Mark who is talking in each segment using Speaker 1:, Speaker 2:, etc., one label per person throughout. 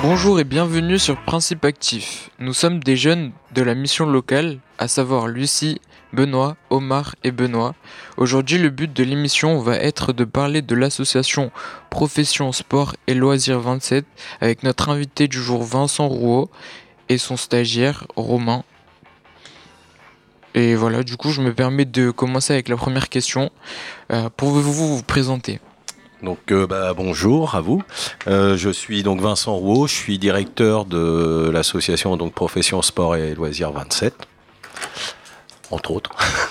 Speaker 1: Bonjour et bienvenue sur Principe Actif. Nous sommes des jeunes de la mission locale, à savoir Lucie, Benoît, Omar et Benoît. Aujourd'hui, le but de l'émission va être de parler de l'association Profession Sport et Loisirs 27 avec notre invité du jour Vincent Rouault et son stagiaire Romain. Et voilà, du coup, je me permets de commencer avec la première question. Pouvez-vous vous présenter ?
Speaker 2: Donc bonjour à vous. Je suis donc Vincent Rouault, je suis directeur de l'association donc Profession Sport et Loisirs 27, entre autres.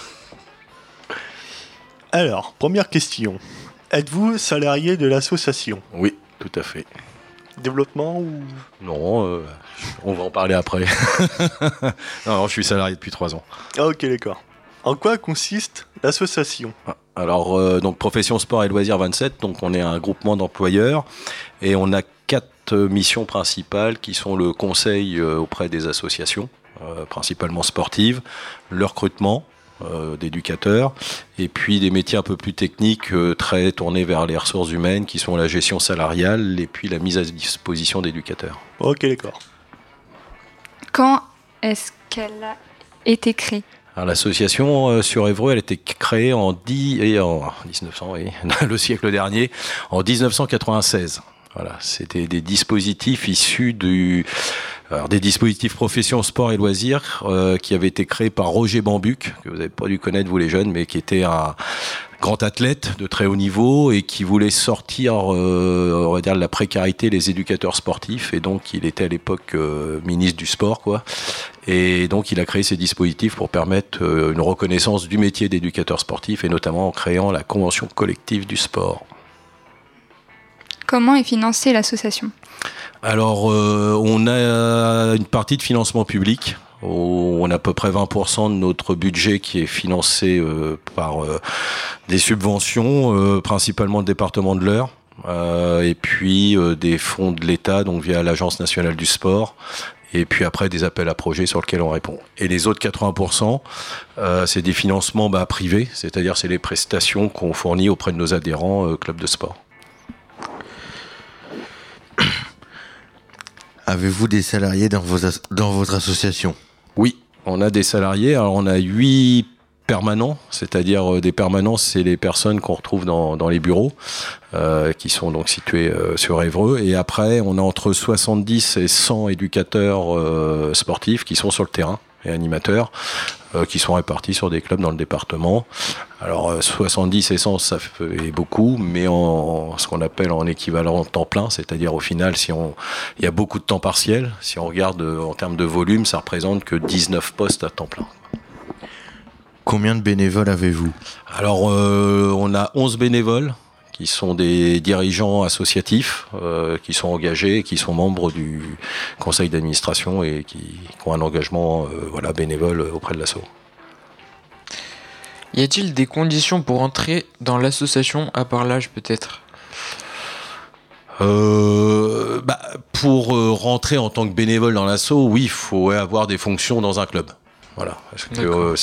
Speaker 3: Alors, première question. Êtes-vous salarié de l'association ?
Speaker 2: Oui, tout à fait.
Speaker 3: Développement ou...
Speaker 2: Non, on va en parler après. Non, je suis salarié depuis 3 ans.
Speaker 3: Ah ok, d'accord. En quoi consiste l'association ?
Speaker 2: Alors, donc Profession Sport et Loisirs 27, donc on est un groupement d'employeurs et on a 4 missions principales qui sont le conseil auprès des associations, principalement sportives, le recrutement d'éducateurs et puis des métiers un peu plus techniques très tournés vers les ressources humaines qui sont la gestion salariale et puis la mise à disposition d'éducateurs.
Speaker 3: Ok, d'accord.
Speaker 4: Quand est-ce qu'elle a été créée ?
Speaker 2: Alors, l'association sur Évreux, elle a été créée en 1900, oui, le siècle dernier, en 1996. Voilà, c'était des dispositifs issus des dispositifs profession sport et loisirs qui avaient été créés par Roger Bambuc, que vous n'avez pas dû connaître vous les jeunes, mais qui était un grand athlète de très haut niveau et qui voulait sortir, on va dire, de la précarité les éducateurs sportifs. Et donc, il était à l'époque ministre du sport, quoi. Et donc, il a créé ces dispositifs pour permettre une reconnaissance du métier d'éducateur sportif et notamment en créant la convention collective du sport.
Speaker 4: Comment est financée l'association ?
Speaker 2: Alors, on a une partie de financement public. On a à peu près 20% de notre budget qui est financé par des subventions, principalement le département de l'Eure, et puis des fonds de l'État, donc via l'Agence nationale du sport, et puis après des appels à projets sur lesquels on répond. Et les autres 80%, c'est des financements privés, c'est-à-dire c'est les prestations qu'on fournit auprès de nos adhérents clubs de sport.
Speaker 5: Avez-vous des salariés dans votre association ?
Speaker 2: Oui, on a des salariés. Alors on a 8 permanents, c'est-à-dire des permanents, c'est les personnes qu'on retrouve dans les bureaux, qui sont donc situés sur Évreux. Et après, on a entre 70 et 100 éducateurs sportifs qui sont sur le terrain et animateurs, qui sont répartis sur des clubs dans le département. Alors 70 et 100, ça fait beaucoup, mais en ce qu'on appelle en équivalent temps plein, c'est-à-dire au final, il y a beaucoup de temps partiel. Si on regarde en termes de volume, ça représente que 19 postes à temps plein.
Speaker 5: Combien de bénévoles avez-vous ?
Speaker 2: Alors on a 11 bénévoles qui sont des dirigeants associatifs, qui sont engagés, qui sont membres du conseil d'administration et qui ont un engagement bénévole auprès de l'asso.
Speaker 1: Y a-t-il des conditions pour entrer dans l'association, à part l'âge peut-être ?
Speaker 2: Pour rentrer en tant que bénévole dans l'asso, oui, il faut avoir des fonctions dans un club. Voilà, parce que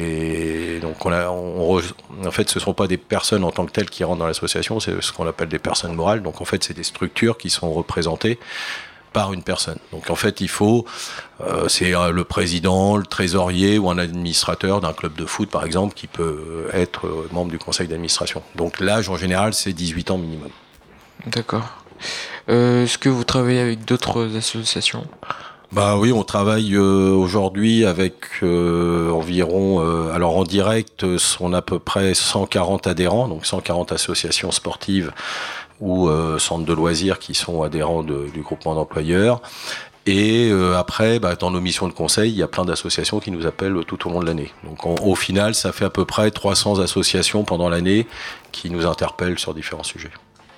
Speaker 2: en fait, ce ne sont pas des personnes en tant que telles qui rentrent dans l'association, c'est ce qu'on appelle des personnes morales. Donc en fait, c'est des structures qui sont représentées par une personne. Donc en fait, il faut, c'est le président, le trésorier ou un administrateur d'un club de foot, par exemple, qui peut être membre du conseil d'administration. Donc l'âge, en général, c'est 18 ans minimum.
Speaker 1: D'accord. Est-ce que vous travaillez avec d'autres associations ?
Speaker 2: Oui, on travaille aujourd'hui avec environ, alors en direct, on a à peu près 140 adhérents, donc 140 associations sportives ou centres de loisirs qui sont adhérents du groupement d'employeurs. Et après, dans nos missions de conseil, il y a plein d'associations qui nous appellent tout au long de l'année. Donc au final, ça fait à peu près 300 associations pendant l'année qui nous interpellent sur différents sujets.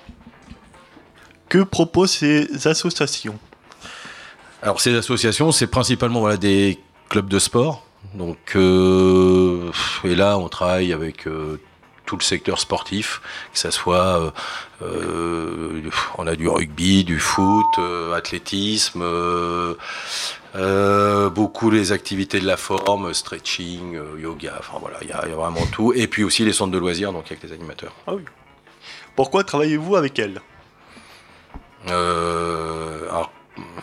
Speaker 3: Que proposent ces associations ?
Speaker 2: Alors ces associations, c'est principalement des clubs de sport. Donc et là, on travaille avec tout le secteur sportif, que ça soit on a du rugby, du foot, athlétisme, beaucoup les activités de la forme, stretching, yoga, enfin voilà, il y a vraiment tout. Et puis aussi les centres de loisirs, donc avec les animateurs.
Speaker 3: Ah oui. Pourquoi travaillez-vous avec elles ?
Speaker 2: Alors,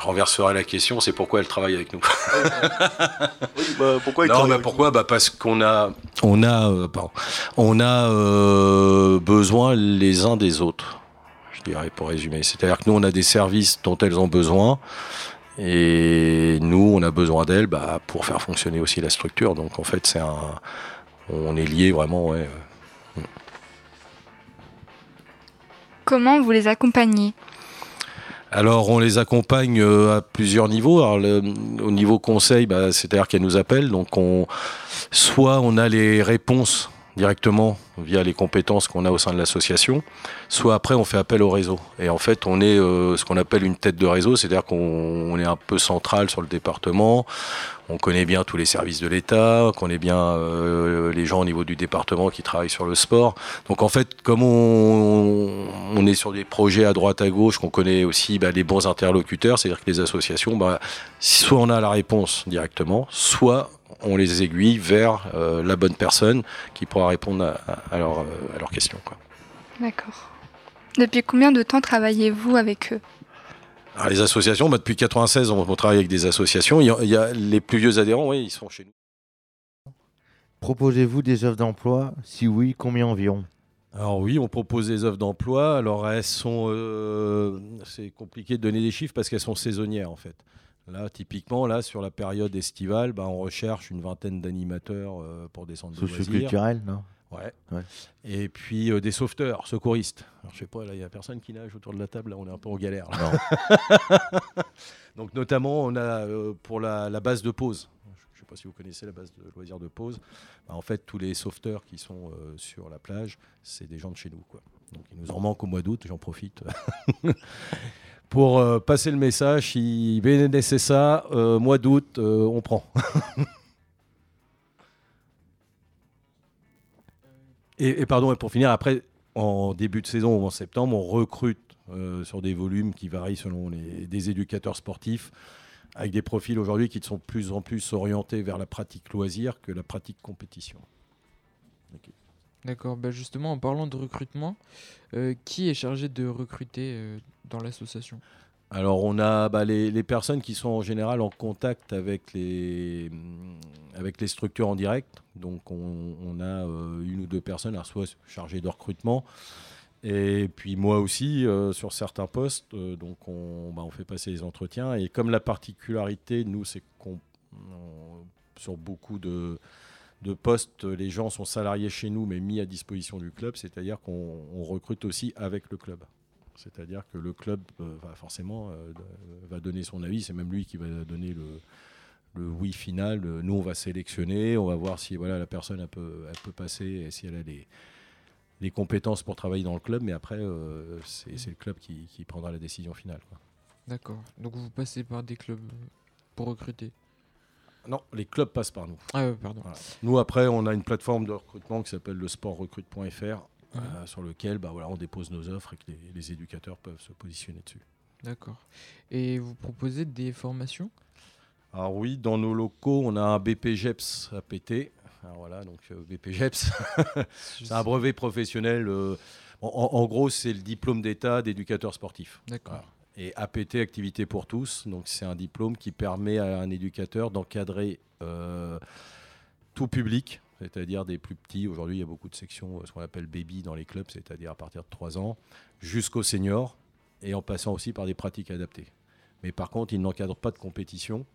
Speaker 2: renverserai la question, c'est pourquoi elle travaille avec nous.
Speaker 3: Oui, pourquoi
Speaker 2: pourquoi parce qu'on a besoin les uns des autres, je dirais, pour résumer. C'est-à-dire que nous, on a des services dont elles ont besoin, et nous, on a besoin d'elles pour faire fonctionner aussi la structure. Donc en fait, on est liés vraiment. Ouais.
Speaker 4: Comment vous les accompagnez ?
Speaker 2: Alors, on les accompagne à plusieurs niveaux. Alors, au niveau conseil, c'est-à-dire qu'elles nous appellent. Donc, soit on a les réponses directement via les compétences qu'on a au sein de l'association, soit après on fait appel au réseau. Et en fait, on est ce qu'on appelle une tête de réseau, c'est-à-dire qu'on est un peu central sur le département. On connaît bien tous les services de l'État, on connaît bien les gens au niveau du département qui travaillent sur le sport. Donc en fait, comme on est sur des projets à droite à gauche, qu'on connaît aussi les bons interlocuteurs, c'est-à-dire que les associations, soit on a la réponse directement, soit on les aiguille vers la bonne personne qui pourra répondre à leurs questions, quoi.
Speaker 4: D'accord. Depuis combien de temps travaillez-vous avec eux ?
Speaker 2: Alors, les associations, depuis 1996, on travaille avec des associations. Il y a les plus vieux adhérents, oui, ils sont chez nous.
Speaker 5: Proposez-vous des offres d'emploi? Si oui, combien environ?
Speaker 2: Alors oui, on propose des offres d'emploi. Alors elles sont, c'est compliqué de donner des chiffres parce qu'elles sont saisonnières en fait. Là, typiquement, sur la période estivale, on recherche une vingtaine d'animateurs pour des centres de loisirs.
Speaker 5: Socio-culturel, non?
Speaker 2: Ouais. Et puis des sauveteurs, secouristes. Alors, je sais pas, là, il n'y a personne qui nage autour de la table. Là, on est un peu en galère. Là.
Speaker 5: Non.
Speaker 2: Donc, notamment, on a pour la base de pause. Je ne sais pas si vous connaissez la base de loisirs de pause. En fait, tous les sauveteurs qui sont sur la plage, c'est des gens de chez nous, quoi. Donc, il nous en manque au mois d'août. J'en profite. Pour passer le message, si bénédicez ça, mois d'août, on prend. et pardon, et pour finir, après, en début de saison ou en septembre, on recrute sur des volumes qui varient selon des éducateurs sportifs, avec des profils aujourd'hui qui sont de plus en plus orientés vers la pratique loisir que la pratique compétition. Okay.
Speaker 1: D'accord, justement, en parlant de recrutement, qui est chargé de recruter dans l'association ?
Speaker 2: Alors on a les personnes qui sont en général en contact avec les structures en direct. Donc on a une ou deux personnes, soit chargées de recrutement, et puis moi aussi sur certains postes. Donc on fait passer les entretiens. Et comme la particularité, nous, c'est qu'on sur beaucoup de postes, les gens sont salariés chez nous, mais mis à disposition du club. C'est-à-dire qu'on recrute aussi avec le club. C'est-à-dire que le club va donner son avis. C'est même lui qui va donner le oui final. Nous, on va sélectionner. On va voir si la personne elle peut passer et si elle a les compétences pour travailler dans le club. Mais après, c'est le club qui prendra la décision finale, quoi.
Speaker 1: D'accord. Donc vous passez par des clubs pour recruter ?
Speaker 2: Non, les clubs passent par nous.
Speaker 1: Ah pardon.
Speaker 2: Voilà. Nous, après, on a une plateforme de recrutement qui s'appelle le sportrecrute.fr. Sur lequel on dépose nos offres et que les éducateurs peuvent se positionner dessus.
Speaker 1: D'accord. Et vous proposez des formations ?
Speaker 2: Alors oui, dans nos locaux, on a un BPGEPS APT. Alors voilà, donc BPGEPS, c'est un brevet professionnel. En gros, c'est le diplôme d'état d'éducateur sportif.
Speaker 1: D'accord.
Speaker 2: Voilà. Et APT, Activité pour tous, donc c'est un diplôme qui permet à un éducateur d'encadrer tout public, c'est-à-dire des plus petits. Aujourd'hui, il y a beaucoup de sections, ce qu'on appelle baby dans les clubs, c'est-à-dire à partir de 3 ans, jusqu'aux seniors, et en passant aussi par des pratiques adaptées. Mais par contre, ils n'encadrent pas de compétition,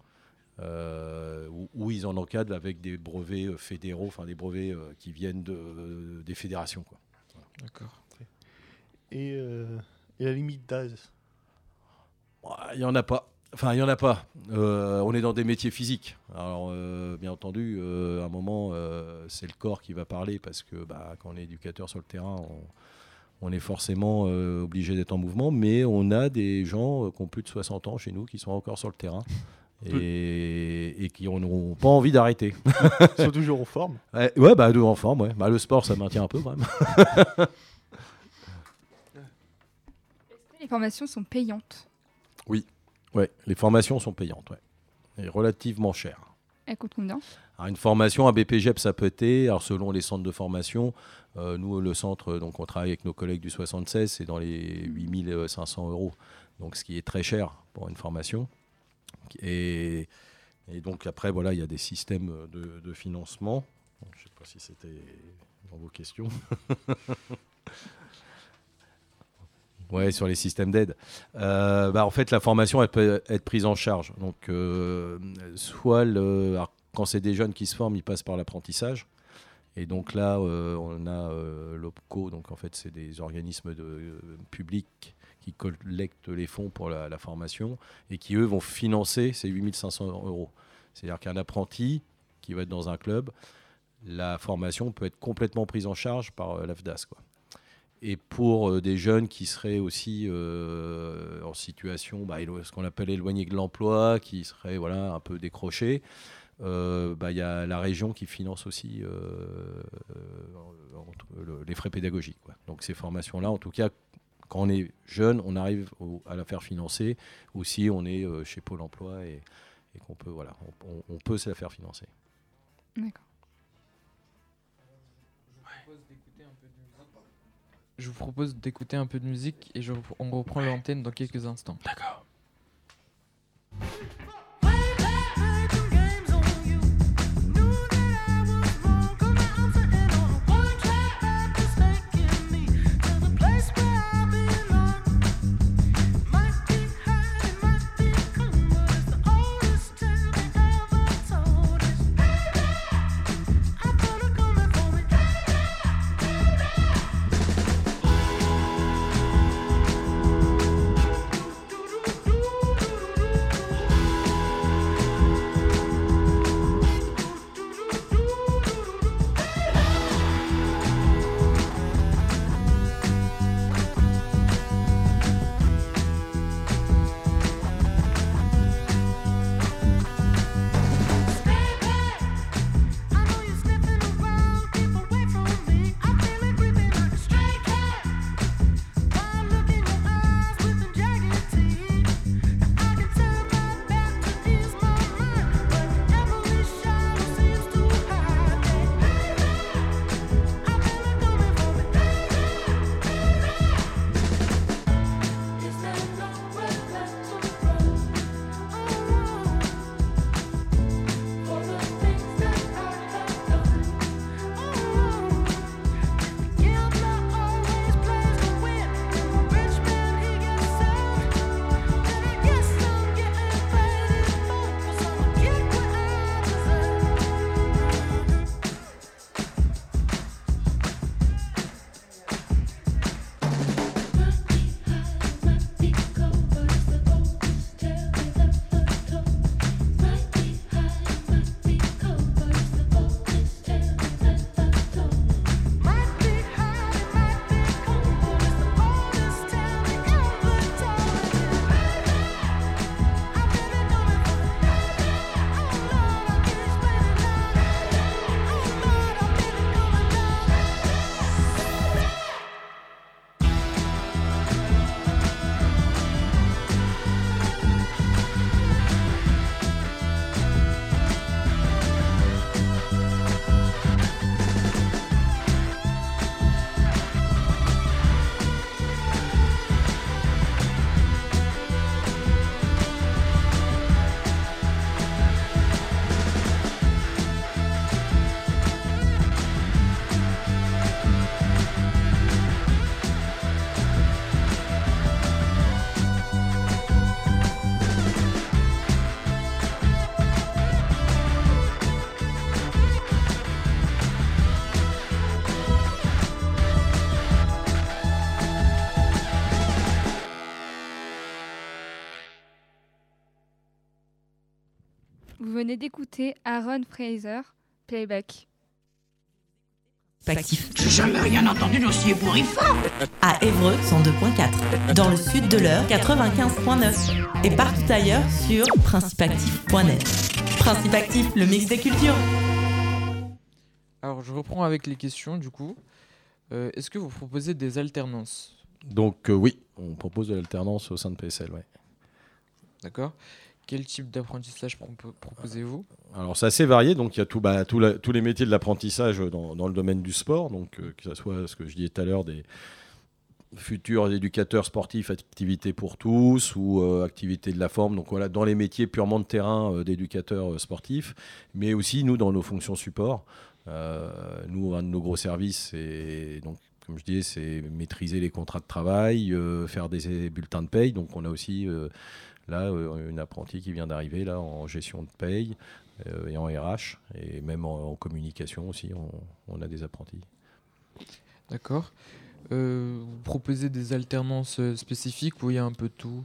Speaker 2: ou ils en encadrent avec des brevets fédéraux, enfin des brevets qui viennent des fédérations, quoi. Voilà.
Speaker 1: D'accord.
Speaker 3: Et la limite d'âge ?
Speaker 2: Il n'y en a pas. Enfin, il n'y en a pas. On est dans des métiers physiques. Alors, bien entendu, à un moment, c'est le corps qui va parler parce que quand on est éducateur sur le terrain, on est forcément obligé d'être en mouvement. Mais on a des gens qui ont plus de 60 ans chez nous qui sont encore sur le terrain et qui n'ont pas envie d'arrêter.
Speaker 3: Ils sont toujours en forme ?
Speaker 2: Ouais, en forme, ouais. Le sport, ça maintient un peu quand même.
Speaker 4: Est-ce que les formations sont payantes ?
Speaker 2: Oui. Ouais, les formations sont payantes, ouais. Et relativement chères.
Speaker 4: Elles coûtent combien ?
Speaker 2: Alors, une formation à BPGEPS APT, alors selon les centres de formation, nous, le centre, donc on travaille avec nos collègues du 76, c'est dans les 8 500 €. Donc, ce qui est très cher pour une formation. Et donc après, voilà, il y a des systèmes de financement. Donc, je ne sais pas si c'était dans vos questions. Ouais, sur les systèmes d'aide. En fait, la formation, elle peut être prise en charge. Donc, soit alors, quand c'est des jeunes qui se forment, ils passent par l'apprentissage. Et donc là, on a l'OPCO. Donc en fait, c'est des organismes publics qui collectent les fonds pour la formation et qui, eux, vont financer ces 8 500 €. C'est-à-dire qu'un apprenti qui va être dans un club, la formation peut être complètement prise en charge par l'AFDAS, quoi. Et pour des jeunes qui seraient aussi en situation, ce qu'on appelle éloignés de l'emploi, qui seraient un peu décrochés, y a la région qui finance aussi les frais pédagogiques, quoi. Donc ces formations-là, en tout cas, quand on est jeune, on arrive à la faire financer. Ou si on est chez Pôle emploi et qu'on peut, on peut se la faire financer.
Speaker 4: D'accord.
Speaker 1: Je vous propose d'écouter un peu de musique et on reprend l'antenne dans quelques instants.
Speaker 2: D'accord.
Speaker 4: Vous venez d'écouter Aaron Fraser, Playback.
Speaker 6: Actif.
Speaker 7: J'ai jamais rien entendu d'aussi ébouriffant.
Speaker 6: À Évreux 102.4, dans le sud de l'Eure 95.9 et partout ailleurs sur principeactif.net. Principe Actif, le mix des cultures.
Speaker 1: Alors je reprends avec les questions du coup. Est-ce que vous proposez des alternances ?
Speaker 2: Donc oui, on propose de l'alternance au sein de PSL, ouais.
Speaker 1: D'accord. Quel type d'apprentissage proposez-vous ?
Speaker 2: Alors c'est assez varié, donc il y a tous les métiers de l'apprentissage dans le domaine du sport, donc que ce soit ce que je disais tout à l'heure, futurs éducateurs sportifs, activités pour tous ou activités de la forme. Donc voilà, dans les métiers purement de terrain d'éducateurs sportifs, mais aussi nous dans nos fonctions support. Nous, un de nos gros services, c'est donc, comme je disais, c'est maîtriser les contrats de travail, faire des bulletins de paye. Donc on a aussi là une apprentie qui vient d'arriver là en gestion de paye et en RH et même en communication aussi. On a des apprentis.
Speaker 1: D'accord. Vous proposez des alternances spécifiques où il y a un peu de tout?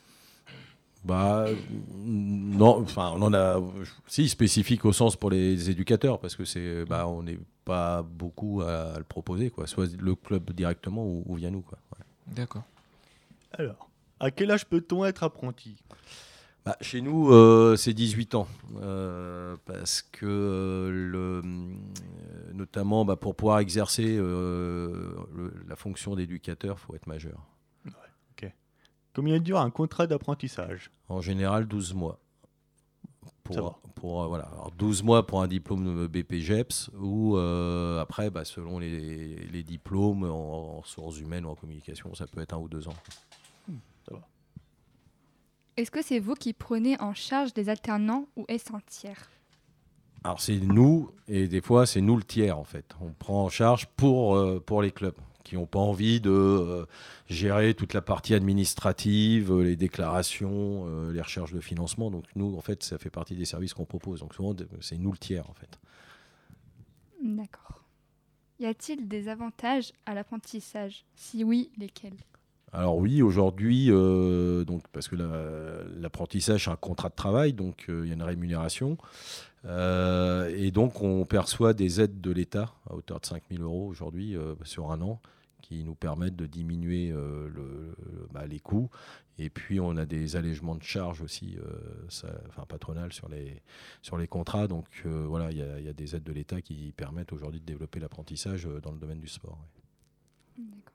Speaker 2: Non, enfin on en a si spécifique au sens pour les éducateurs parce que c'est on n'est pas beaucoup à le proposer quoi, soit le club directement ou via nous quoi. Ouais.
Speaker 1: D'accord.
Speaker 3: Alors, à quel âge peut-on être apprenti ?
Speaker 2: Chez nous, c'est 18 ans, parce que notamment pour pouvoir exercer la fonction d'éducateur, il faut être majeur.
Speaker 3: Ouais, ok. Combien dure un contrat d'apprentissage ?
Speaker 2: En général, 12 mois.
Speaker 3: Ça va.
Speaker 2: Alors 12 mois pour un diplôme BPGEPS ou après, selon les diplômes en ressources humaines ou en communication, ça peut être 1 ou 2 ans.
Speaker 3: Ça va.
Speaker 4: Est-ce que c'est vous qui prenez en charge des alternants ou est-ce un tiers ?
Speaker 2: Alors c'est nous, et des fois c'est nous le tiers en fait. On prend en charge pour les clubs qui n'ont pas envie de gérer toute la partie administrative, les déclarations, les recherches de financement. Donc nous, en fait, ça fait partie des services qu'on propose. Donc souvent, c'est nous le tiers en fait.
Speaker 4: D'accord. Y a-t-il des avantages à l'apprentissage ? Si oui, lesquels ?
Speaker 2: Alors oui, aujourd'hui, donc, parce que l'apprentissage, c'est un contrat de travail, donc il y a une rémunération. Et donc, on perçoit des aides de l'État à hauteur de 5 000 € aujourd'hui sur un an qui nous permettent de diminuer les coûts. Et puis, on a des allègements de charges aussi patronales sur les contrats. Donc, voilà, il y a des aides de l'État qui permettent aujourd'hui de développer l'apprentissage dans le domaine du sport. Ouais.
Speaker 4: D'accord.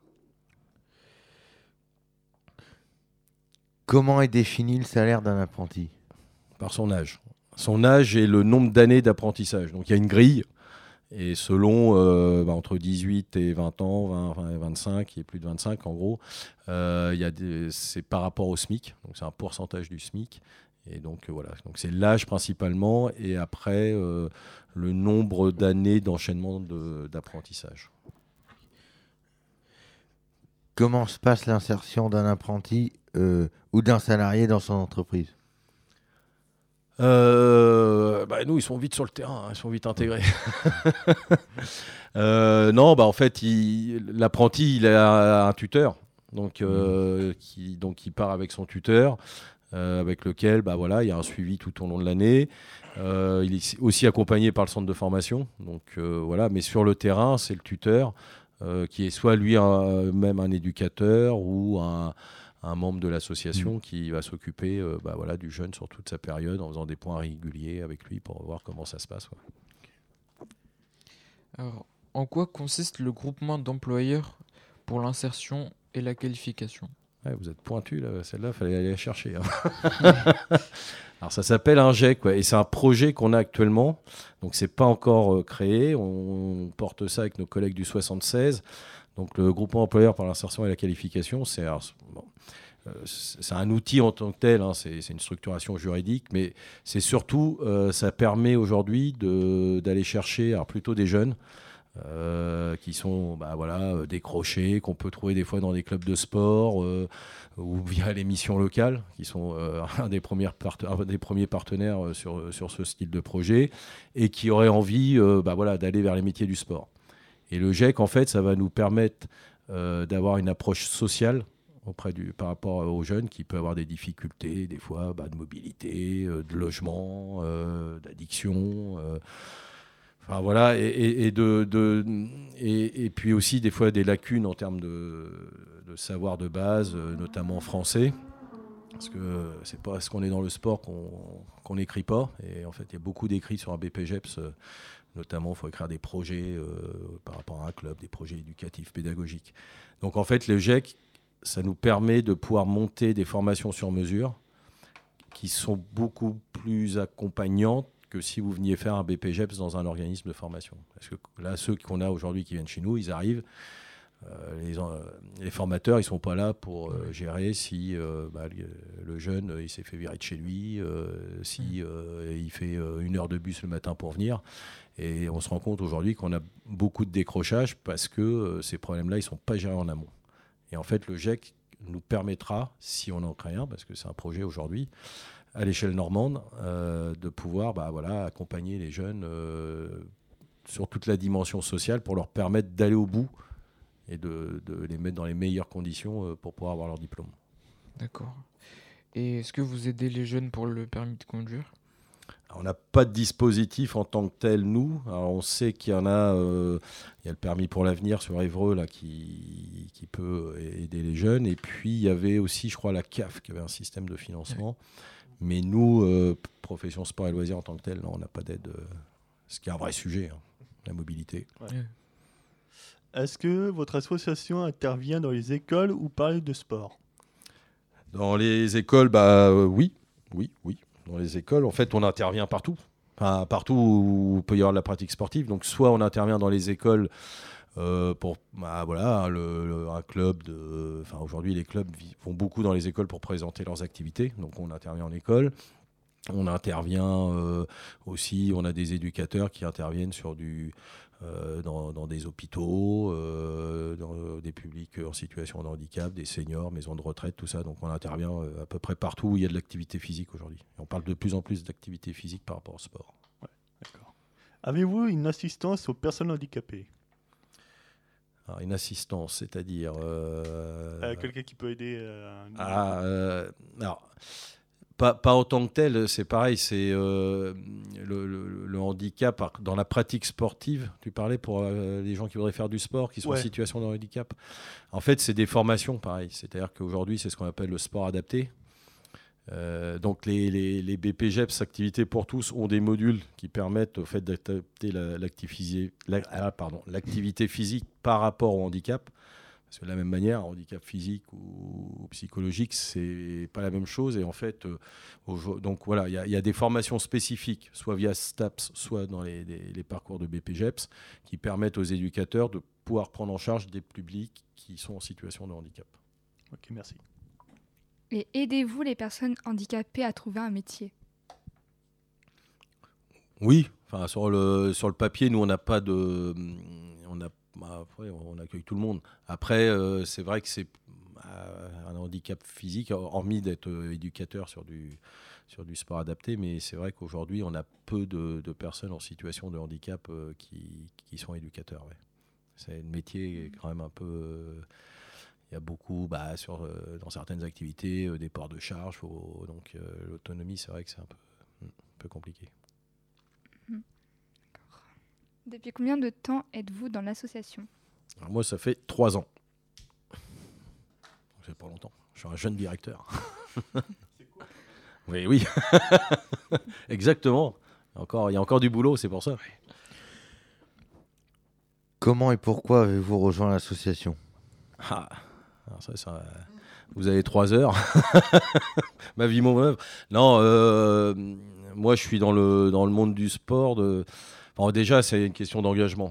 Speaker 5: Comment est défini le salaire d'un apprenti ?
Speaker 2: Par son âge. Son âge et le nombre d'années d'apprentissage. Donc il y a une grille, et selon entre 18 et 20 ans, 20 et 25, et plus de 25 en gros, c'est par rapport au SMIC, donc c'est un pourcentage du SMIC. Et donc voilà, donc c'est l'âge principalement, et après le nombre d'années d'enchaînement d'apprentissage.
Speaker 5: Comment se passe l'insertion d'un apprenti ou d'un salarié dans son entreprise ?
Speaker 2: Nous, ils sont vite sur le terrain, ils sont vite intégrés. En fait, l'apprenti, il a un tuteur, donc qui part avec son tuteur, avec lequel, il y a un suivi tout au long de l'année. Il est aussi accompagné par le centre de formation, donc mais sur le terrain, c'est le tuteur qui est soit lui même un éducateur ou un membre de l'association qui va s'occuper du jeune sur toute sa période en faisant des points réguliers avec lui pour voir comment ça se passe. Ouais.
Speaker 1: Alors, en quoi consiste le groupement d'employeurs pour l'insertion et la qualification ?
Speaker 2: Ouais, vous êtes pointu, là. Celle-là, il fallait aller la chercher. Alors, ça s'appelle un GEC, et c'est un projet qu'on a actuellement. Donc, c'est pas encore créé. On porte ça avec nos collègues du 76. Donc, le groupement employeur pour l'insertion et la qualification, c'est un outil en tant que tel, c'est une structuration juridique, mais c'est surtout, ça permet aujourd'hui d'aller chercher plutôt des jeunes qui sont décrochés, qu'on peut trouver des fois dans des clubs de sport ou via les missions locales, qui sont un des premiers partenaires sur ce style de projet, et qui auraient envie d'aller vers les métiers du sport. Et le GEC, en fait, ça va nous permettre d'avoir une approche sociale par rapport aux jeunes qui peuvent avoir des difficultés, des fois de mobilité, de logement, d'addiction, et puis aussi des fois des lacunes en termes de savoir de base, notamment français, parce que c'est pas parce qu'on est dans le sport qu'on n'écrit pas, et en fait il y a beaucoup d'écrits sur un BPGEPS. Notamment, il faut écrire des projets par rapport à un club, des projets éducatifs, pédagogiques. Donc en fait, le GEC, ça nous permet de pouvoir monter des formations sur mesure qui sont beaucoup plus accompagnantes que si vous veniez faire un BPGEPS dans un organisme de formation. Parce que là, ceux qu'on a aujourd'hui qui viennent chez nous, ils arrivent, Les formateurs, ils sont pas là pour gérer si le jeune il s'est fait virer de chez lui, si il fait 1 heure de bus le matin pour venir. Et on se rend compte aujourd'hui qu'on a beaucoup de décrochages parce que ces problèmes-là, ils sont pas gérés en amont. Et en fait, le GEC nous permettra, si on en crée un, parce que c'est un projet aujourd'hui, à l'échelle normande, de pouvoir accompagner les jeunes sur toute la dimension sociale pour leur permettre d'aller au bout et de les mettre dans les meilleures conditions pour pouvoir avoir leur diplôme.
Speaker 1: D'accord. Et est-ce que vous aidez les jeunes pour le permis de conduire ?
Speaker 2: Alors, on n'a pas de dispositif en tant que tel, nous. Alors, on sait qu'il y en a, il y a le permis pour l'avenir sur Évreux là, qui peut aider les jeunes. Et puis, il y avait aussi, je crois, la CAF qui avait un système de financement. Mais nous, profession sport et loisirs en tant que tel, non, on n'a pas d'aide. Ce qui est un vrai sujet, la mobilité.
Speaker 3: Ouais. Est-ce que votre association intervient dans les écoles ou parle de sport ?
Speaker 2: Dans les écoles, oui. Dans les écoles, en fait, on intervient partout. Enfin, partout où il peut y avoir de la pratique sportive. Donc, soit on intervient dans les écoles pour un club aujourd'hui, les clubs vont beaucoup dans les écoles pour présenter leurs activités. Donc, on intervient en école. On intervient aussi, on a des éducateurs qui interviennent sur dans des hôpitaux, dans des publics en situation de handicap, des seniors, maisons de retraite, tout ça. Donc on intervient à peu près partout où il y a de l'activité physique aujourd'hui. Et on parle de plus en plus d'activité physique par rapport au sport.
Speaker 3: Ouais, d'accord. Avez-vous une assistance aux personnes handicapées ?
Speaker 2: Alors, une assistance, c'est-à-dire...
Speaker 3: quelqu'un qui peut aider
Speaker 2: alors, pas en tant que tel, c'est pareil, c'est le handicap dans la pratique sportive. Tu parlais pour les gens qui voudraient faire du sport, qui sont en situation de handicap. En fait, c'est des formations, pareil. C'est-à-dire qu'aujourd'hui, c'est ce qu'on appelle le sport adapté. Donc les BPGEPS, activités pour tous, ont des modules qui permettent au fait d'adapter l'activité physique par rapport au handicap. Parce que de la même manière, un handicap physique ou psychologique, c'est pas la même chose. Et en fait, donc voilà, il y a des formations spécifiques, soit via STAPS, soit dans les parcours de BPGEPS, qui permettent aux éducateurs de pouvoir prendre en charge des publics qui sont en situation de handicap.
Speaker 3: Ok, merci.
Speaker 4: Et aidez-vous les personnes handicapées à trouver un métier ?
Speaker 2: Oui, enfin sur le papier, nous on n'a pas de, après, on accueille tout le monde. Après, c'est vrai que c'est un handicap physique, hormis d'être éducateur sur du sport adapté, mais c'est vrai qu'aujourd'hui, on a peu de personnes en situation de handicap qui sont éducateurs. Ouais. C'est un métier quand même un peu... Il y a beaucoup, dans certaines activités, des ports de charge. Donc l'autonomie, c'est vrai que c'est un peu compliqué.
Speaker 4: Depuis combien de temps êtes-vous dans l'association ?
Speaker 2: Alors moi, ça fait 3 ans. C'est pas longtemps. Je suis un jeune directeur. C'est quoi ? Oui. Exactement. Il y a encore du boulot, c'est pour ça.
Speaker 5: Comment et pourquoi avez-vous rejoint l'association ?
Speaker 2: Alors ça, vous avez 3 heures. Ma vie, mon œuvre. Non, moi, je suis dans le monde du sport. Déjà, c'est une question d'engagement.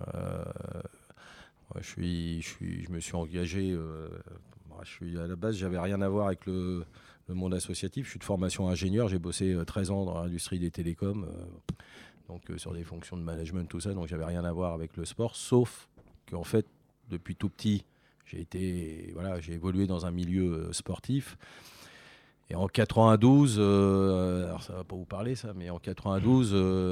Speaker 2: Je me suis engagé. À la base, j'avais rien à voir avec le monde associatif. Je suis de formation ingénieur. J'ai bossé 13 ans dans l'industrie des télécoms, donc sur des fonctions de management, tout ça. Donc, j'avais rien à voir avec le sport, sauf qu'en fait, depuis tout petit, j'ai évolué dans un milieu sportif. Et en 92, alors ça va pas vous parler ça, mais en 92,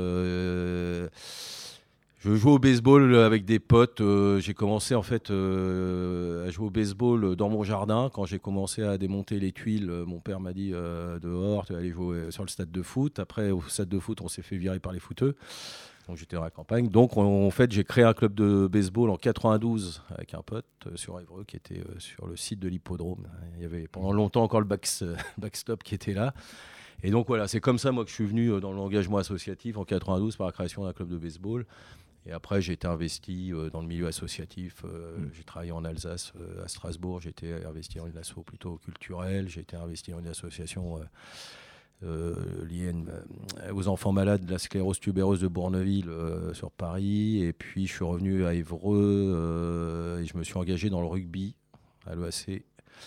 Speaker 2: je jouais au baseball avec des potes. J'ai commencé en fait à jouer au baseball dans mon jardin. Quand j'ai commencé à démonter les tuiles, mon père m'a dit dehors, tu vas aller jouer sur le stade de foot. Après, au stade de foot, on s'est fait virer par les footeux. Donc j'étais dans la campagne. Donc en fait, j'ai créé un club de baseball en 92 avec un pote sur Évreux qui était sur le site de l'hippodrome. Il y avait pendant longtemps encore le backstop qui était là. Et donc voilà, c'est comme ça moi que je suis venu dans l'engagement associatif en 92 par la création d'un club de baseball. Et après, j'ai été investi dans le milieu associatif. J'ai travaillé en Alsace, à Strasbourg. J'ai été investi dans une asso plutôt culturelle. J'ai été investi dans une association lié aux enfants malades de la sclérose tubereuse de Bourneville sur Paris. Et puis je suis revenu à Évreux et je me suis engagé dans le rugby à l'EAC,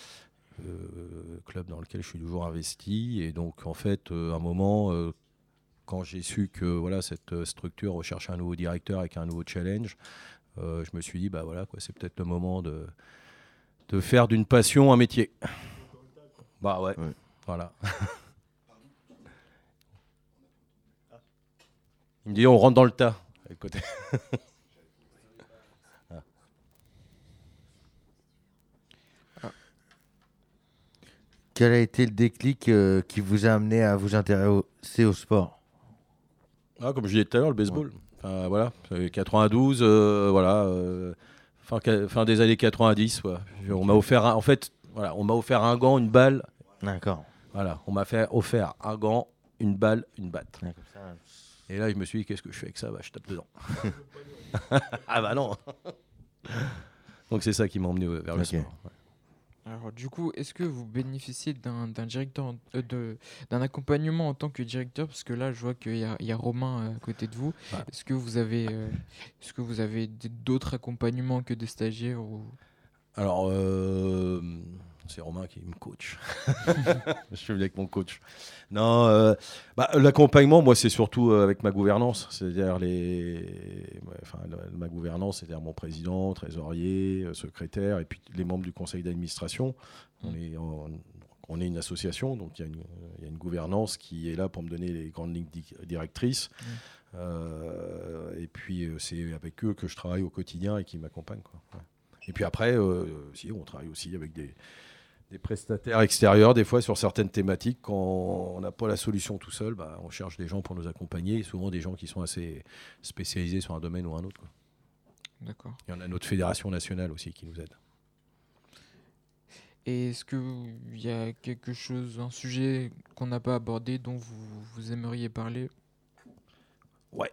Speaker 2: club dans lequel je suis toujours investi. Et donc en fait, à un moment, quand j'ai su que voilà, cette structure recherchait un nouveau directeur avec un nouveau challenge, je me suis dit, bah voilà, quoi, c'est peut-être le moment de faire d'une passion un métier. Bah ouais. Voilà. Il me dit, on rentre dans le tas. À côté.
Speaker 5: Quel a été le déclic qui vous a amené à vous intéresser au sport?
Speaker 2: Comme je disais tout à l'heure, le baseball. Enfin, voilà, 92, fin des années 90. Ouais. On m'a offert, on m'a offert un gant, une balle.
Speaker 5: D'accord.
Speaker 2: Voilà, on m'a offert un gant, une balle, une batte.
Speaker 5: Ouais, comme ça.
Speaker 2: Et là, je me suis dit, qu'est-ce que je fais avec ça? Je tape dedans. Ah bah non. Donc c'est ça qui m'a emmené vers le sport. Ouais.
Speaker 1: Alors du coup, est-ce que vous bénéficiez d'un directeur, d'un accompagnement en tant que directeur? Parce que là, je vois qu'il y a Romain à côté de vous. Ouais. Est-ce que vous avez d'autres accompagnements que des stagiaires ou...
Speaker 2: Alors, c'est Romain qui me coach. Je suis venu avec mon coach. Non, l'accompagnement, moi, c'est surtout avec ma gouvernance. C'est-à-dire ma gouvernance, c'est-à-dire mon président, trésorier, secrétaire, et puis les membres du conseil d'administration. On est une association, donc il y a une gouvernance qui est là pour me donner les grandes lignes directrices. Et puis, c'est avec eux que je travaille au quotidien et qui m'accompagnent, quoi. Ouais. Et puis après, on travaille aussi avec des prestataires extérieurs, des fois sur certaines thématiques. Quand on n'a pas la solution tout seul, on cherche des gens pour nous accompagner, souvent des gens qui sont assez spécialisés sur un domaine ou un autre, quoi.
Speaker 1: D'accord.
Speaker 2: Il y en a notre fédération nationale aussi qui nous aide.
Speaker 1: Et est-ce qu'il y a quelque chose, un sujet qu'on n'a pas abordé dont vous aimeriez parler?
Speaker 2: Ouais.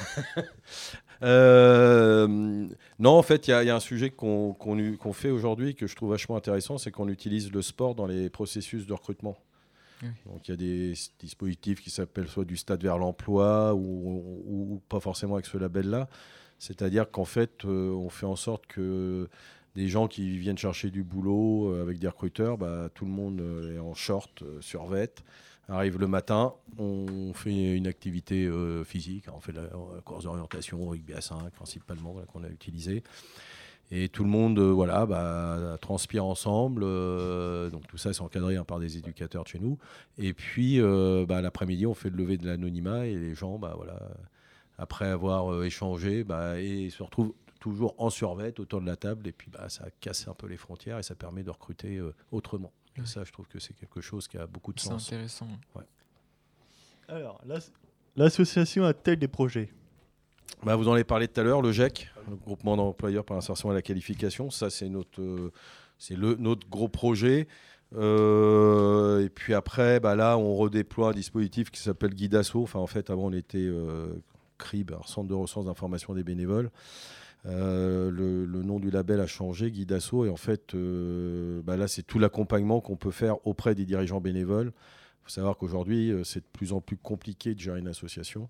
Speaker 2: Non, en fait, il y a un sujet qu'on fait aujourd'hui que je trouve vachement intéressant, c'est qu'on utilise le sport dans les processus de recrutement. Oui. Donc, il y a des dispositifs qui s'appellent soit du stade vers l'emploi ou pas forcément avec ce label-là. C'est-à-dire qu'en fait, on fait en sorte que des gens qui viennent chercher du boulot avec des recruteurs, tout le monde est en short, survêt. Arrive le matin, on fait une activité physique, on fait la course d'orientation, rugby à 5 principalement, qu'on a utilisé. Et tout le monde transpire ensemble. Donc tout ça, c'est encadré par des éducateurs de chez nous. Et puis l'après-midi, on fait le lever de l'anonymat et les gens, après avoir échangé, et se retrouvent toujours en survêt autour de la table. Et puis ça casse un peu les frontières et ça permet de recruter autrement. Et ça, je trouve que c'est quelque chose qui a beaucoup de sens.
Speaker 1: C'est intéressant.
Speaker 2: Ouais.
Speaker 3: Alors, l'association a-t-elle des projets?
Speaker 2: Vous en avez parlé tout à l'heure, le GEC, le groupement d'employeurs par l'insertion et la qualification. Ça, c'est notre gros projet. Et puis après, là, on redéploie un dispositif qui s'appelle Guidasso. Enfin, en fait, avant, on était CRIB, Centre de ressources d'information des bénévoles. Le nom du label a changé, Guidasso, et en fait là c'est tout l'accompagnement qu'on peut faire auprès des dirigeants bénévoles. Il faut savoir qu'aujourd'hui c'est de plus en plus compliqué de gérer une association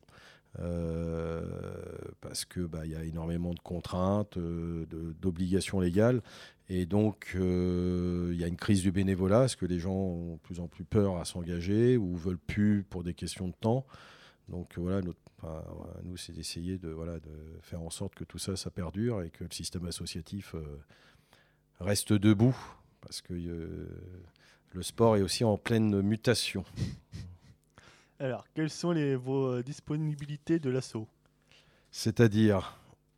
Speaker 2: parce que il y a énormément de contraintes, d'obligations légales, et donc il y a une crise du bénévolat parce que les gens ont de plus en plus peur à s'engager ou veulent plus pour des questions de temps. Donc voilà, nous, c'est d'essayer de faire en sorte que tout ça, ça perdure et que le système associatif reste debout, parce que le sport est aussi en pleine mutation.
Speaker 3: Alors, quelles sont vos disponibilités de l'asso?
Speaker 2: C'est-à-dire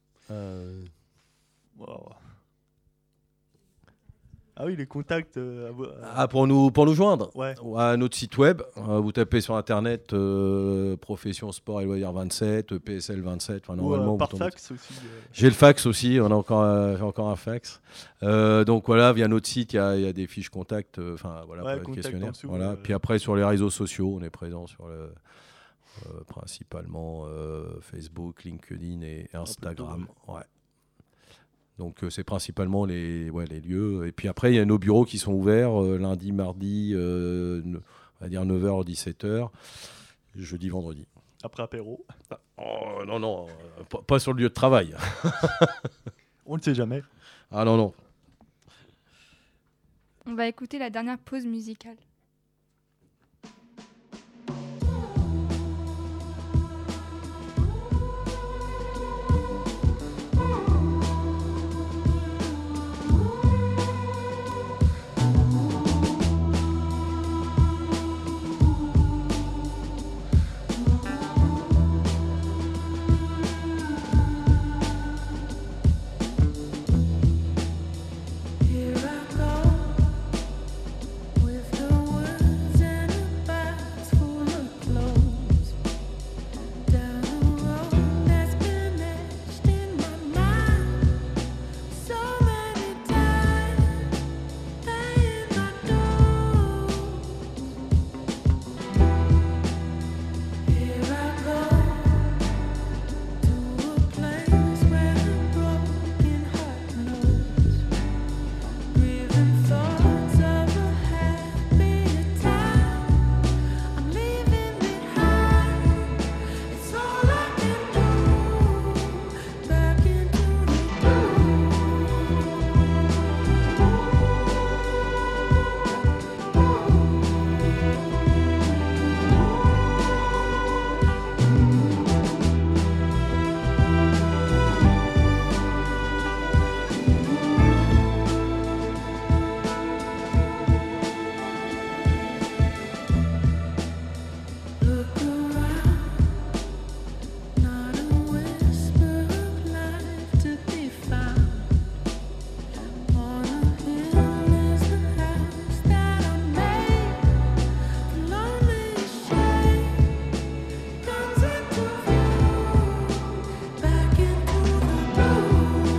Speaker 3: Ah oui, les contacts.
Speaker 2: Pour nous joindre.
Speaker 3: Ouais.
Speaker 2: À notre site web, vous tapez sur internet Profession Sport et Loisirs 27, PSL 27.
Speaker 3: Ou par fax aussi.
Speaker 2: J'ai le fax aussi, j'ai encore un fax. Donc voilà, via notre site, il y a des fiches contact, pour le questionnaire.
Speaker 3: Dessous,
Speaker 2: Puis après, sur les réseaux sociaux, on est présent sur principalement Facebook, LinkedIn et Instagram. Ouais. Donc c'est principalement les lieux. Et puis après, il y a nos bureaux qui sont ouverts lundi, mardi, on va dire 9h, 17h, jeudi, vendredi.
Speaker 3: Après apéro.
Speaker 2: Oh, non, pas sur le lieu de travail.
Speaker 3: On ne sait jamais.
Speaker 2: Ah non.
Speaker 4: On va écouter la dernière pause musicale.
Speaker 8: Here I go with the words and a box full of clothes down the road that's been etched in my mind so many times, paying my dues. Here I go to a place where a broken heart knows. Grieving thoughts of a happier time I'm leaving behind. It's all I can do. Back into the blue. Look around, not a whisper of life to be found. On a hill is the house that I made. The loneliest shade comes into view. Back into the blue.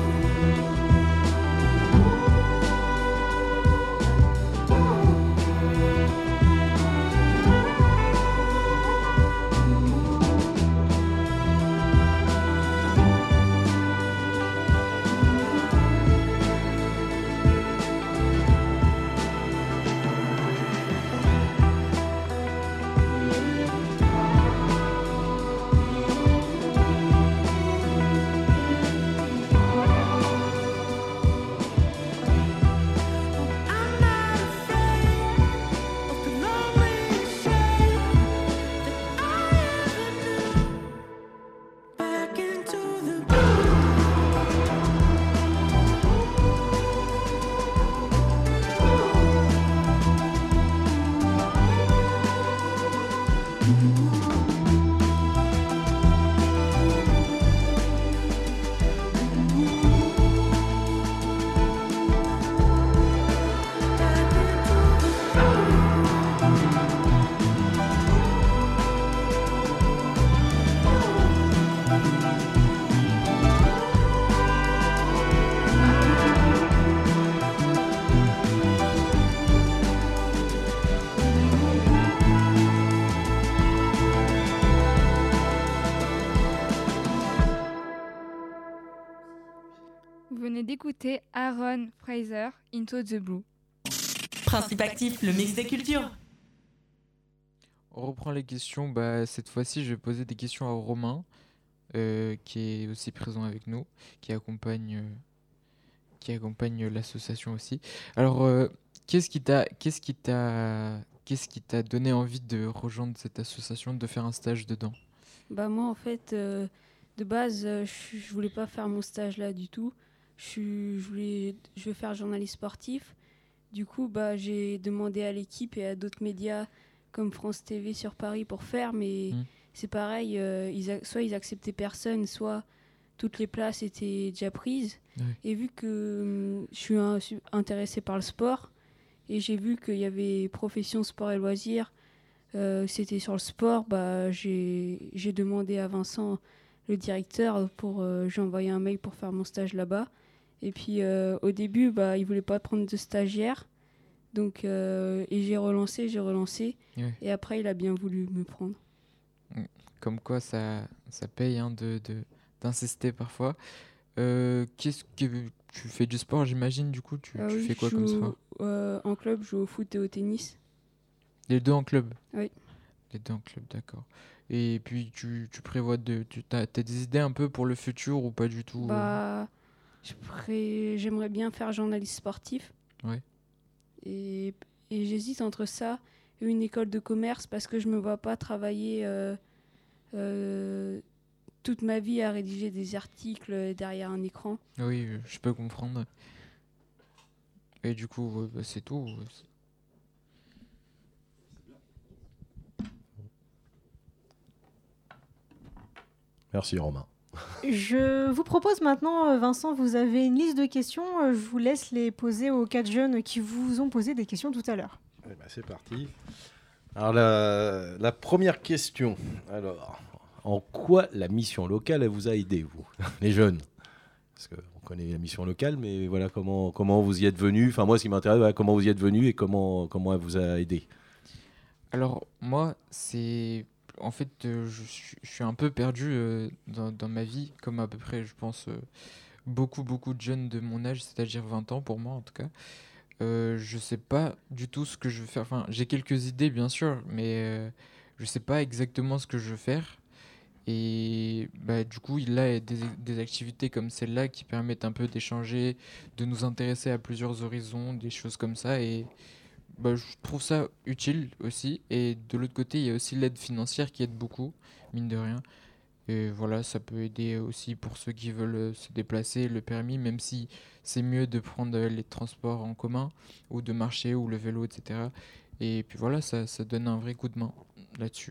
Speaker 8: I'm not afraid of the loneliest shade that I ever knew. Back into the blue.
Speaker 4: Vous venez d'écouter Aaron Fraser, Into the Blue.
Speaker 6: Principe actif, le mix des cultures.
Speaker 1: On reprend les questions. Cette fois-ci, je vais poser des questions à Romain, qui est aussi présent avec nous, qui accompagne l'association aussi. Alors, qu'est-ce qui t'a donné envie de rejoindre cette association, de faire un stage dedans?
Speaker 9: Bah moi en fait de base je voulais pas faire mon stage là du tout. Je veux faire journaliste sportif. Du coup j'ai demandé à l'équipe et à d'autres médias comme France TV sur Paris pour faire, mais c'est pareil, soit ils acceptaient personne, soit toutes les places étaient déjà prises.
Speaker 1: Ouais.
Speaker 9: Et vu que je suis intéressée par le sport et j'ai vu qu'il y avait profession sport et loisirs, c'était sur le sport, j'ai demandé à Vincent, le directeur, j'ai envoyé un mail pour faire mon stage là-bas. Et puis au début, il voulait pas prendre de stagiaire, donc et j'ai relancé.
Speaker 1: Ouais.
Speaker 9: Et après, il a bien voulu me prendre.
Speaker 1: Comme quoi, ça paye d'insister parfois. Qu'est-ce que tu fais du sport, j'imagine, du coup tu
Speaker 9: Oui,
Speaker 1: fais quoi comme sport?
Speaker 9: En club, je joue au foot et au tennis.
Speaker 1: Les deux en club?
Speaker 9: Oui.
Speaker 1: Les deux en club, d'accord. Et puis tu prévois t'as des idées un peu pour le futur ou pas du tout?
Speaker 9: Bah, j'aimerais bien faire journaliste sportif.
Speaker 1: Ouais.
Speaker 9: Et j'hésite entre ça et une école de commerce parce que je me vois pas travailler toute ma vie à rédiger des articles derrière un écran.
Speaker 1: Oui, je peux comprendre. Et du coup, bah, c'est tout.
Speaker 2: Merci Romain.
Speaker 10: Je vous propose maintenant, Vincent, vous avez une liste de questions. Je vous laisse les poser aux 4 jeunes qui vous ont posé des questions tout à l'heure.
Speaker 2: Eh ben, c'est parti. Alors la première question. Alors, en quoi la mission locale elle vous a aidé, vous, les jeunes? Parce qu'on connaît la mission locale, mais voilà comment vous y êtes venus. Enfin moi, ce qui m'intéresse, voilà, comment vous y êtes venus et comment elle vous a aidé.
Speaker 1: Alors moi, c'est en fait, je suis un peu perdu dans ma vie, comme à peu près, je pense, beaucoup de jeunes de mon âge, c'est-à-dire 20 ans pour moi en tout cas. Je sais pas du tout ce que je veux faire. Enfin, j'ai quelques idées bien sûr, mais je sais pas exactement ce que je veux faire. Et bah, du coup, il a des activités comme celle-là qui permettent un peu d'échanger, de nous intéresser à plusieurs horizons, des choses comme ça. Et bah, je trouve ça utile aussi. Et de l'autre côté, il y a aussi l'aide financière qui aide beaucoup, mine de rien. Et voilà, ça peut aider aussi pour ceux qui veulent se déplacer, le permis, même si c'est mieux de prendre les transports en commun ou de marcher ou le vélo, etc. Et puis voilà, ça donne un vrai coup de main là-dessus.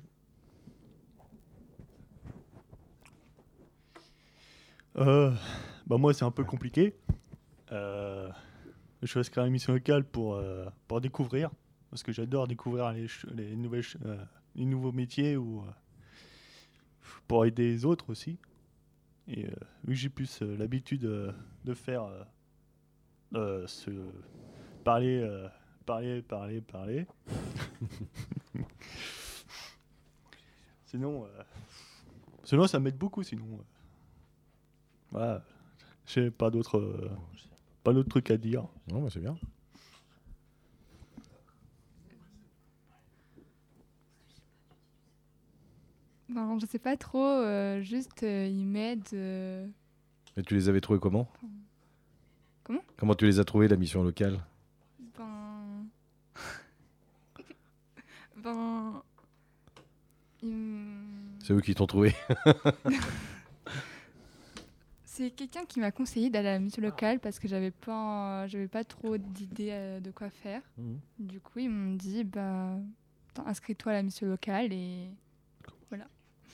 Speaker 3: Bah moi, c'est un peu compliqué. Je suis inscrit à la mission locale pour découvrir, parce que j'adore découvrir les nouveaux métiers ou pour aider les autres aussi. Et vu que j'ai plus l'habitude de faire parler. Sinon, ça m'aide beaucoup. Sinon, voilà, j'ai pas d'autres trucs à dire.
Speaker 2: Non, bah, c'est bien.
Speaker 4: Ben, je sais pas trop, juste ils m'aident.
Speaker 2: Et tu les avais trouvés comment?
Speaker 4: Comment?
Speaker 2: Comment tu les as trouvés, la mission locale?
Speaker 4: Ben. Ben.
Speaker 2: C'est eux qui t'ont trouvé.
Speaker 4: C'est quelqu'un qui m'a conseillé d'aller à la mission locale parce que j'avais pas trop d'idées de quoi faire. Du coup, ils m'ont dit bah, inscris-toi à la mission locale et voilà.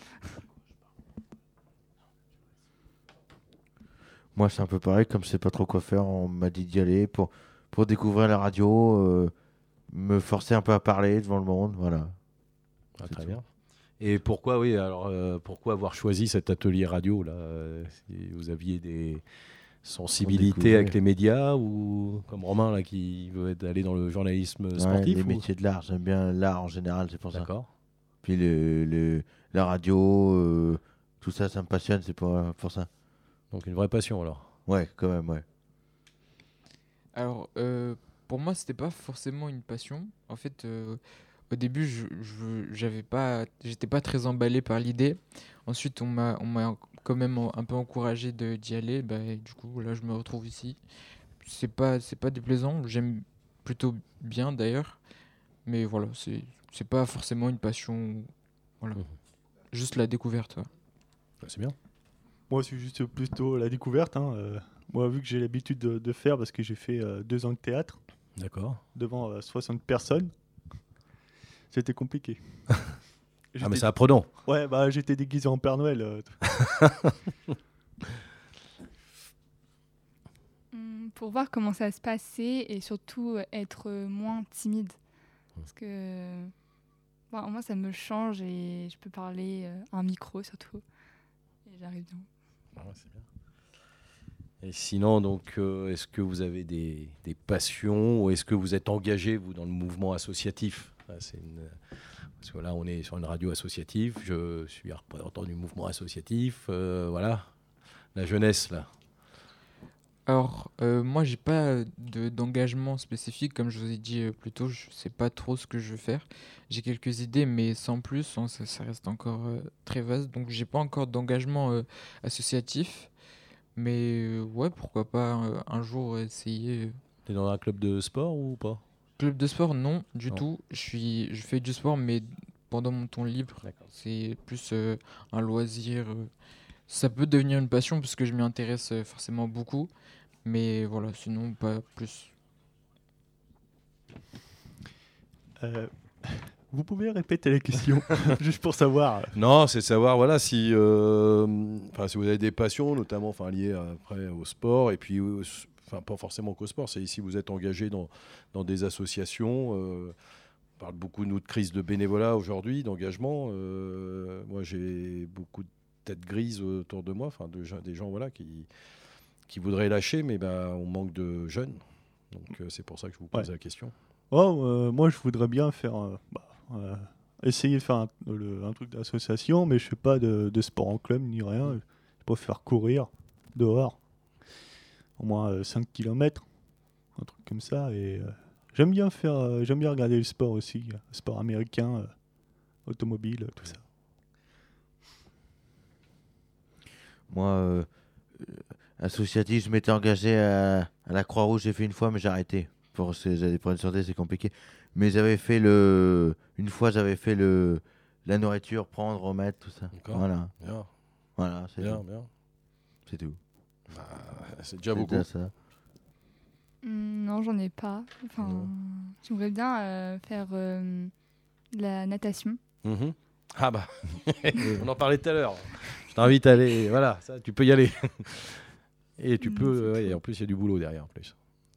Speaker 5: Moi, c'est un peu pareil, comme je sais pas trop quoi faire, on m'a dit d'y aller pour découvrir la radio, me forcer un peu à parler devant le monde, voilà.
Speaker 2: Ah, très bien. Et pourquoi, pourquoi avoir choisi cet atelier radio là? Si vous aviez des sensibilités avec les médias ou comme Romain là qui veut aller dans le journalisme sportif?
Speaker 5: Les métiers de l'art, j'aime bien l'art en général, c'est pour ça.
Speaker 2: D'accord.
Speaker 5: Puis la radio, tout ça, ça me passionne, c'est pour ça.
Speaker 2: Donc une vraie passion alors.
Speaker 5: Ouais, quand même, ouais.
Speaker 1: Alors, pour moi, c'était pas forcément une passion. En fait, au début, j'étais pas très emballé par l'idée. Ensuite, on m'a quand même un peu encouragé d'y aller. Bah, et du coup, là, je me retrouve ici. C'est pas déplaisant. J'aime plutôt bien d'ailleurs. Mais voilà, c'est pas forcément une passion. Voilà. Juste la découverte. Ouais.
Speaker 2: Bah, c'est bien.
Speaker 3: Moi, c'est juste plutôt la découverte. Moi, vu que j'ai l'habitude de faire, parce que j'ai fait 2 ans de théâtre.
Speaker 2: D'accord.
Speaker 3: Devant 60 personnes. C'était compliqué.
Speaker 2: Mais c'est apprenant.
Speaker 3: Ouais, bah j'étais déguisé en Père Noël.
Speaker 4: Pour voir comment ça se passait et surtout être moins timide. Parce que moi, ça me change et je peux parler à un micro surtout. Et j'arrive bien.
Speaker 2: Ah ouais, c'est bien. Et sinon, donc, est-ce que vous avez des passions ou est-ce que vous êtes engagé, vous, dans le mouvement associatif? Parce que là, on est sur une radio associative. Je suis représentant du mouvement associatif. Voilà. La jeunesse, là.
Speaker 1: Alors, moi, j'ai pas d'engagement spécifique, comme je vous ai dit plus tôt, je sais pas trop ce que je veux faire. J'ai quelques idées, mais sans plus, hein, ça reste encore très vaste, donc j'ai pas encore d'engagement associatif. Mais ouais, pourquoi pas un jour essayer.
Speaker 2: T'es dans un club de sport ou pas?
Speaker 1: Club de sport, non, du
Speaker 2: Non.
Speaker 1: tout. Je fais du sport, mais pendant mon temps libre,
Speaker 2: D'accord.
Speaker 1: c'est plus un loisir. Ça peut devenir une passion parce que je m'y intéresse forcément beaucoup, mais voilà, sinon pas plus.
Speaker 3: Vous pouvez répéter la question, juste pour savoir.
Speaker 2: Non, c'est de savoir voilà, si vous avez des passions, notamment liées après au sport, et puis pas forcément qu'au sport, c'est si vous êtes engagé dans des associations. On parle beaucoup, nous, de crise de bénévolat aujourd'hui, d'engagement. Moi, j'ai beaucoup de têtes grises autour de moi, des gens voilà, qui voudraient lâcher, mais on manque de jeunes. Donc, c'est pour ça que je vous pose la question.
Speaker 3: Moi, je voudrais bien faire... essayer de faire un truc d'association, mais je fais pas de sport en club ni rien. Je préfère courir dehors, au moins 5 km, un truc comme ça. Et j'aime bien regarder le sport aussi, le sport américain, automobile, tout ça.
Speaker 5: Moi, associatif, je m'étais engagé à la Croix-Rouge, j'ai fait une fois, mais j'ai arrêté. Pour des problèmes de santé, c'est compliqué. Mais j'avais fait une fois, j'avais fait la nourriture, prendre, remettre, tout ça.
Speaker 2: D'accord.
Speaker 5: Voilà.
Speaker 2: Bien.
Speaker 5: Voilà, c'est
Speaker 2: Bien,
Speaker 5: tout.
Speaker 2: bien.
Speaker 5: C'est tout.
Speaker 2: C'est déjà beaucoup.
Speaker 5: déjà ça.
Speaker 4: Non, j'en ai pas. Enfin, j'aimerais bien faire de la natation.
Speaker 2: Mhm. Ah bah, on en parlait tout à l'heure. Je t'invite à aller, voilà, ça, tu peux y aller. Et tu peux, et en plus il y a du boulot derrière en plus.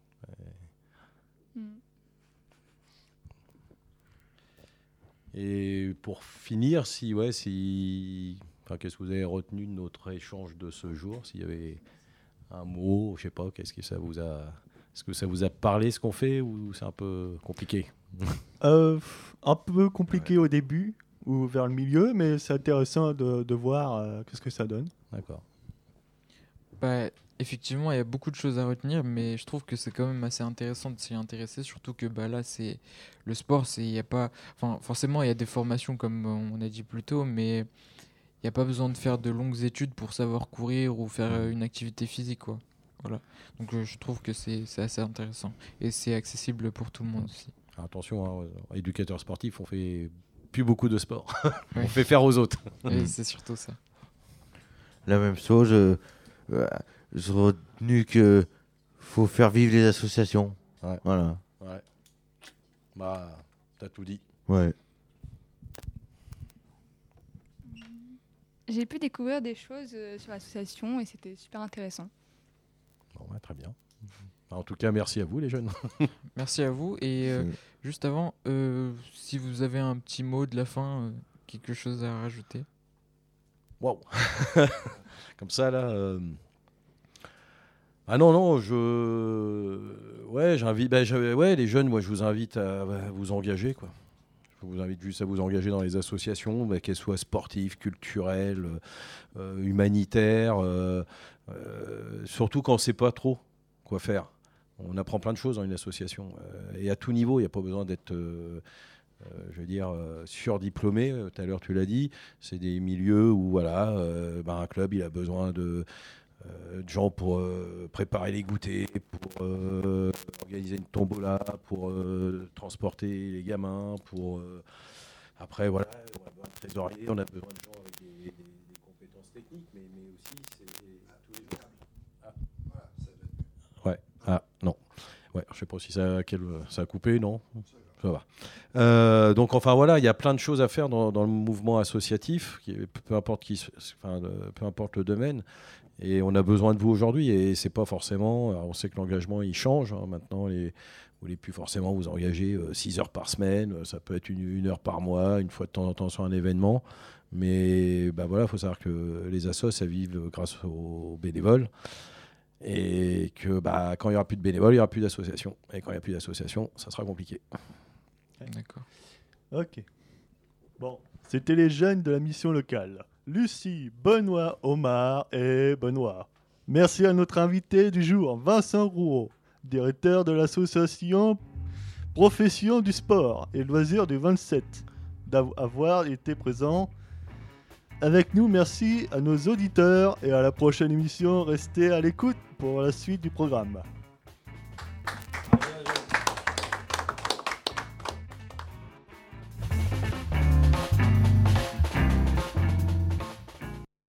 Speaker 2: Et pour finir, qu'est-ce que vous avez retenu de notre échange de ce jour? S'il y avait un mot, je sais pas, est-ce que ça vous a parlé ce qu'on fait ou c'est un peu compliqué?
Speaker 3: Un peu compliqué au début ou vers le milieu, mais c'est intéressant de voir qu'est-ce que ça donne.
Speaker 2: D'accord.
Speaker 1: Bah, effectivement, il y a beaucoup de choses à retenir, mais je trouve que c'est quand même assez intéressant de s'y intéresser, surtout que là, c'est le sport, il y a pas, forcément, il y a des formations comme on a dit plus tôt, mais il n'y a pas besoin de faire de longues études pour savoir courir ou faire une activité physique, quoi. Voilà. Donc je trouve que c'est assez intéressant et c'est accessible pour tout le monde aussi.
Speaker 2: Attention, éducateurs sportifs, on fait plus beaucoup de sport.
Speaker 1: Ouais.
Speaker 2: On fait faire aux autres.
Speaker 1: Et c'est surtout ça.
Speaker 5: La même chose, j'ai retenu que faut faire vivre les associations.
Speaker 2: Ouais.
Speaker 5: Voilà.
Speaker 2: Ouais. Bah, t'as tout dit.
Speaker 5: Ouais.
Speaker 4: J'ai pu découvrir des choses sur l'association et c'était super intéressant.
Speaker 2: Bon, très bien. En tout cas, merci à vous les jeunes.
Speaker 1: Merci à vous. Et juste avant, si vous avez un petit mot de la fin, quelque chose à rajouter.
Speaker 2: Waouh. Comme ça, là... Ah non, j'invite... les jeunes, moi, je vous invite à vous engager, quoi. Je vous invite juste à vous engager dans les associations, qu'elles soient sportives, culturelles, humanitaires, surtout quand on ne sait pas trop quoi faire. On apprend plein de choses dans une association. Et à tout niveau, il n'y a pas besoin d'être... surdiplômé, tout à l'heure tu l'as dit, c'est des milieux où un club il a besoin de gens pour préparer les goûters, pour organiser une tombola, pour transporter les gamins, après on a besoin de trésorier, on a besoin de gens avec des compétences techniques, mais aussi c'est tous les jours. Non. Ouais, je sais pas si ça a coupé, non. Ça va. Donc il y a plein de choses à faire dans le mouvement associatif, peu importe le domaine. Et on a besoin de vous aujourd'hui. Et c'est pas forcément. Alors on sait que l'engagement il change. Maintenant, vous voulez plus forcément vous engager 6 heures par semaine. Ça peut être une heure par mois, une fois de temps en temps sur un événement. Mais il faut savoir que les assos ça vivent grâce aux bénévoles. Et que quand il n'y aura plus de bénévoles, il n'y aura plus d'associations. Et quand il n'y a plus d'associations, ça sera compliqué.
Speaker 1: D'accord.
Speaker 3: Ok. Bon, c'était les jeunes de la mission locale. Lucie, Benoît, Omar et Benoît. Merci à notre invité du jour, Vincent Rouault, directeur de l'association Profession du sport et loisirs du 27, d'avoir été présent avec nous. Merci à nos auditeurs et à la prochaine émission. Restez à l'écoute pour la suite du programme.